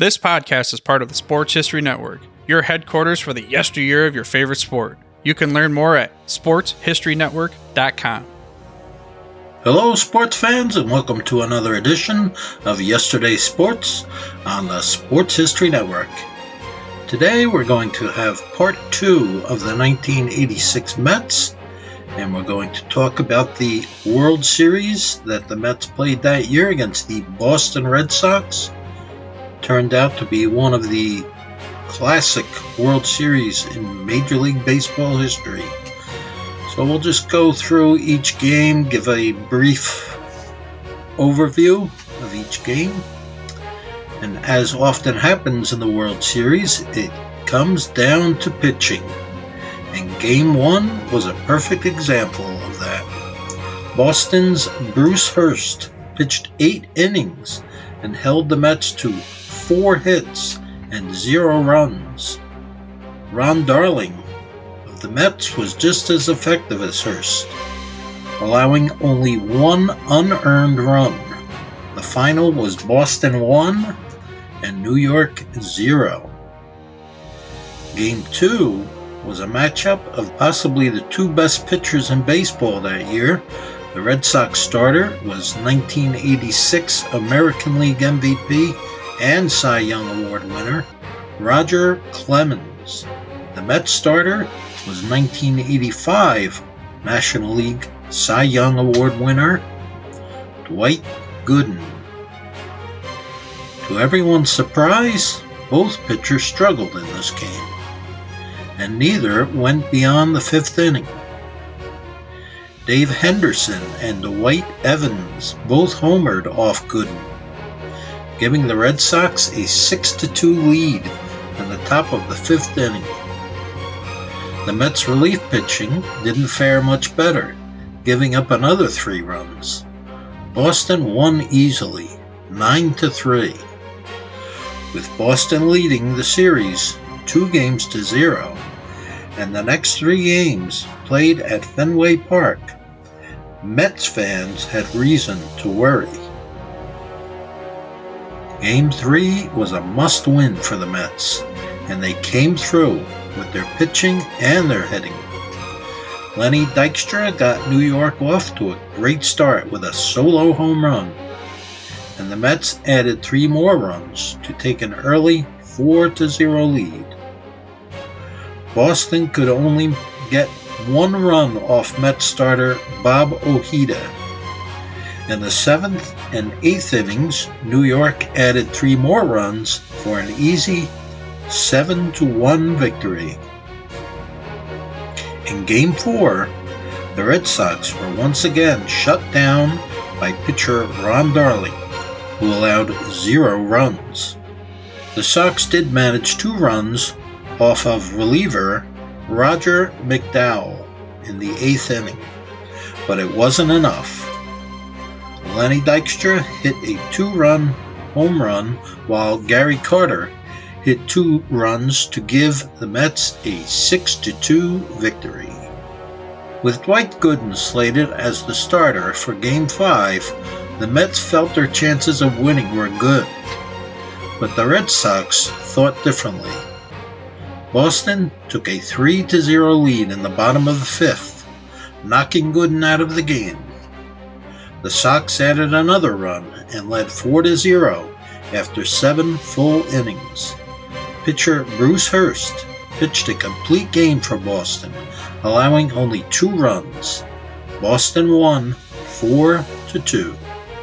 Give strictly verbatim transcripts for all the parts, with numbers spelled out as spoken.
This podcast is part of the Sports History Network, your headquarters for the yesteryear of your favorite sport. You can learn more at sports history network dot com. Hello, sports fans, and welcome to another edition of Yesterday's Sports on the Sports History Network. Today we're going to have part two of the nineteen eighty-six Mets, and we're going to talk about the World Series that the Mets played that year against the Boston Red Sox. Turned out to be one of the classic World Series in Major League Baseball history. So we'll just go through each game, give a brief overview of each game. And as often happens in the World Series, it comes down to pitching. And Game one was a perfect example of that. Boston's Bruce Hurst pitched eight innings and held the Mets to four hits and zero runs. Ron Darling of the Mets was just as effective as Hurst, allowing only one unearned run. The final was Boston one and New York zero. Game two was a matchup of possibly the two best pitchers in baseball that year. The Red Sox starter was nineteen eighty-six American League M V P and Cy Young Award winner Roger Clemens. The Mets starter was nineteen eighty-five National League Cy Young Award winner Dwight Gooden. To everyone's surprise, both pitchers struggled in this game, and neither went beyond the fifth inning. Dave Henderson and Dwight Evans both homered off Gooden, giving the Red Sox a six to two lead in the top of the fifth inning. The Mets' relief pitching didn't fare much better, giving up another three runs. Boston won easily, nine to three. With Boston leading the series two games to zero, and the next three games played at Fenway Park, Mets fans had reason to worry. Game three was a must-win for the Mets, and they came through with their pitching and their hitting. Lenny Dykstra got New York off to a great start with a solo home run, and the Mets added three more runs to take an early four to zero lead. Boston could only get one run off Mets starter Bob Ojeda. In the seventh and eighth innings, New York added three more runs for an easy seven to one victory. In Game four, the Red Sox were once again shut down by pitcher Ron Darling, who allowed zero runs. The Sox did manage two runs off of reliever Roger McDowell in the eighth inning, but it wasn't enough. Lenny Dykstra hit a two-run home run, while Gary Carter hit two runs to give the Mets a six to two victory. With Dwight Gooden slated as the starter for Game five, the Mets felt their chances of winning were good, but the Red Sox thought differently. Boston took a three to zero lead in the bottom of the fifth, knocking Gooden out of the game. The Sox added another run and led four to zero after seven full innings. Pitcher Bruce Hurst pitched a complete game for Boston, allowing only two runs. Boston won four to two.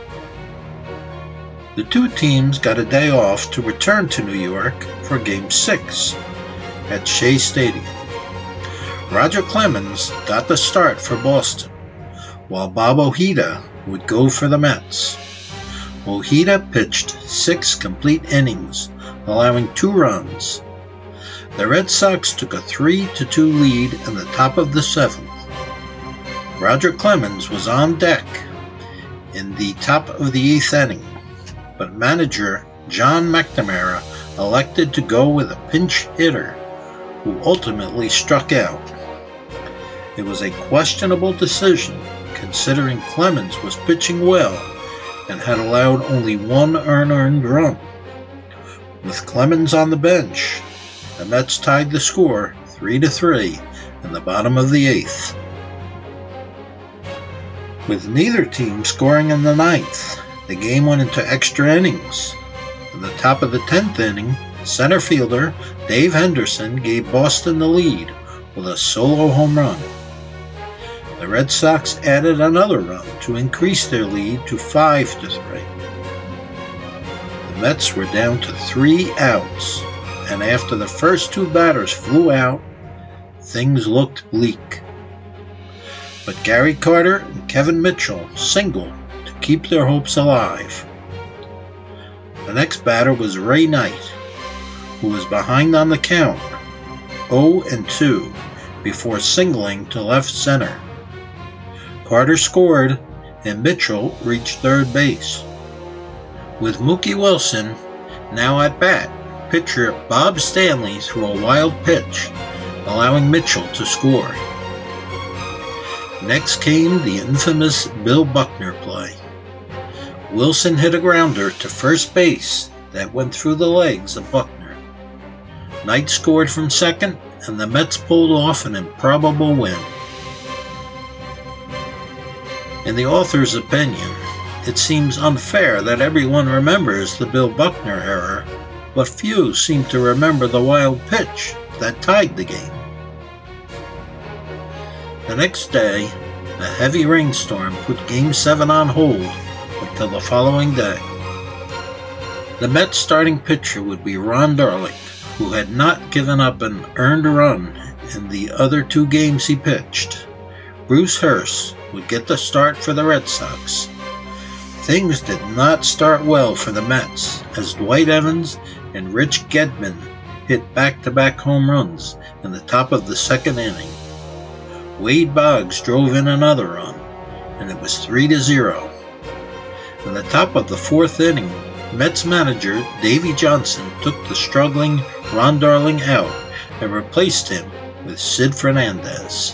The two teams got a day off to return to New York for Game six at Shea Stadium. Roger Clemens got the start for Boston, while Bob Ojeda would go for the Mets. Ojeda pitched six complete innings, allowing two runs. The Red Sox took a three to two lead in the top of the seventh. Roger Clemens was on deck in the top of the eighth inning, but manager John McNamara elected to go with a pinch hitter, who ultimately struck out. It was a questionable decision, considering Clemens was pitching well and had allowed only one unearned run. With Clemens on the bench, the Mets tied the score three to three in the bottom of the eighth. With neither team scoring in the ninth, the game went into extra innings. In the top of the tenth inning, center fielder Dave Henderson gave Boston the lead with a solo home run. The Red Sox added another run to increase their lead to five to three. The Mets were down to three outs, and after the first two batters flew out, things looked bleak. But Gary Carter and Kevin Mitchell singled to keep their hopes alive. The next batter was Ray Knight, who was behind on the count, oh and two, before singling to left center. Carter scored, and Mitchell reached third base. With Mookie Wilson now at bat, pitcher Bob Stanley threw a wild pitch, allowing Mitchell to score. Next came the infamous Bill Buckner play. Wilson hit a grounder to first base that went through the legs of Buckner. Knight scored from second, and the Mets pulled off an improbable win. In the author's opinion, it seems unfair that everyone remembers the Bill Buckner era, but few seem to remember the wild pitch that tied the game. The next day, a heavy rainstorm put Game seven on hold until the following day. The Mets starting pitcher would be Ron Darling, who had not given up an earned run in the other two games he pitched. Bruce Hurst would get the start for the Red Sox. Things did not start well for the Mets, as Dwight Evans and Rich Gedman hit back-to-back home runs in the top of the second inning. Wade Boggs drove in another run, and it was three to zero. In the top of the fourth inning, Mets manager Davey Johnson took the struggling Ron Darling out and replaced him with Sid Fernandez.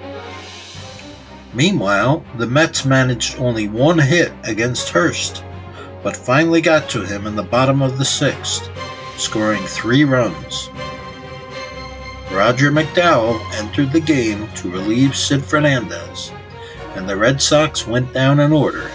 Meanwhile, the Mets managed only one hit against Hurst, but finally got to him in the bottom of the sixth, scoring three runs. Roger McDowell entered the game to relieve Sid Fernandez, and the Red Sox went down in order.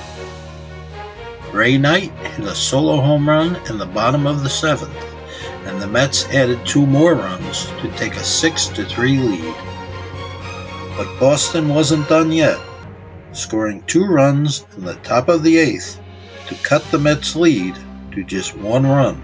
Ray Knight hit a solo home run in the bottom of the seventh, and the Mets added two more runs to take a six to three lead. But Boston wasn't done yet, scoring two runs in the top of the eighth to cut the Mets' lead to just one run.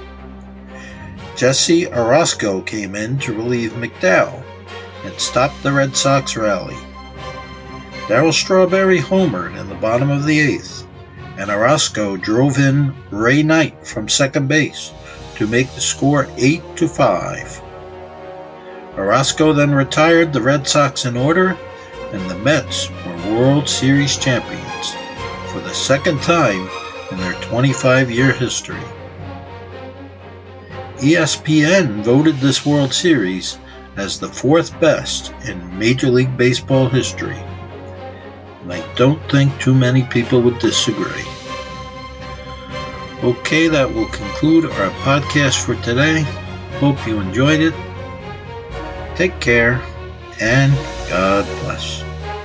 Jesse Orosco came in to relieve McDowell and stopped the Red Sox rally. Darryl Strawberry homered in the bottom of the eighth, and Orosco drove in Ray Knight from second base to make the score eight to five. Orosco then retired the Red Sox in order, and the Mets were World Series champions for the second time in their twenty-five-year history. E S P N voted this World Series as the fourth best in Major League Baseball history, and I don't think too many people would disagree. Okay, that will conclude our podcast for today. Hope you enjoyed it. Take care, and God bless.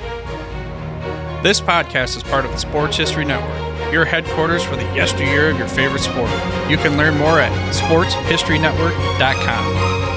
This podcast is part of the Sports History Network, your headquarters for the yesteryear of your favorite sport. You can learn more at sports history network dot com.